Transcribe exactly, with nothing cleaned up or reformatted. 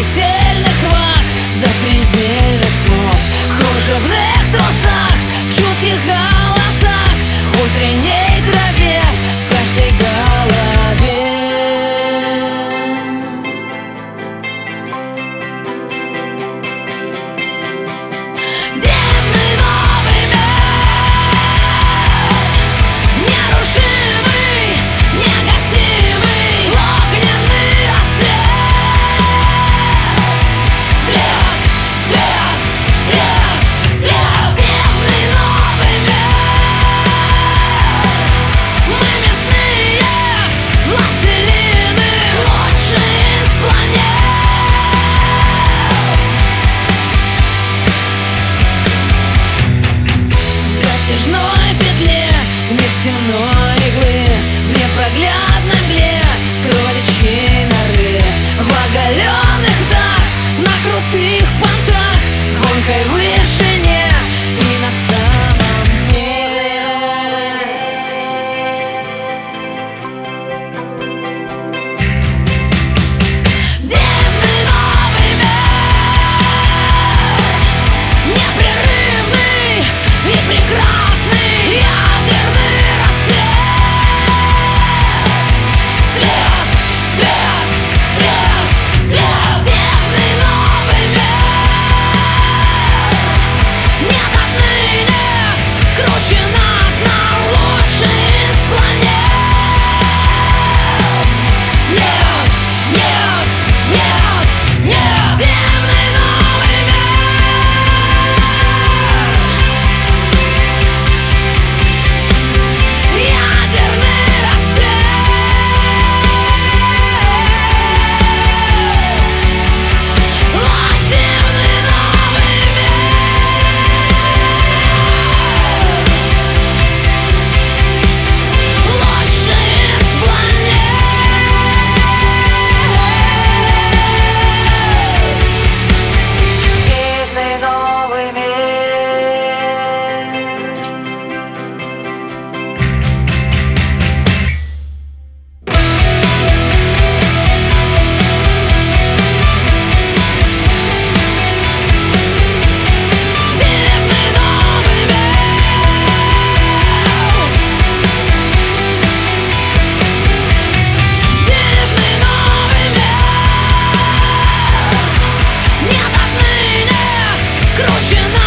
весельных вах, запредельных снов, в кружевных трусах, в чутких голосах, в утренней траве, в каждой голове. Дивный новый мир, нерушимый, негасимый, огненный рассвет. Свет, свет, свет, свет. Дивный новый мир. Мы мясные властелины, лучшие из планет. В затяжной петле нефтяной иглы, в непроглядной мгле кроличьей норы, в оголенных дах, на крутых понтах, в звонкой вышине и на самом дне. Дивный новый мир, непрерывный и прекрасный, ядерный рассвет. Свет, свет, свет, свет. Дивный новый мир. Нет отныне круче нас, нам лучший из планет. Нет, нет, нет, нет. Дивный новый мир. Ядерный рассвет. О, дивный новый мир. Лучший из планет. Дивный новый мир. Дивный новый мир. Дивный новый мир. Нет отныне круче нас.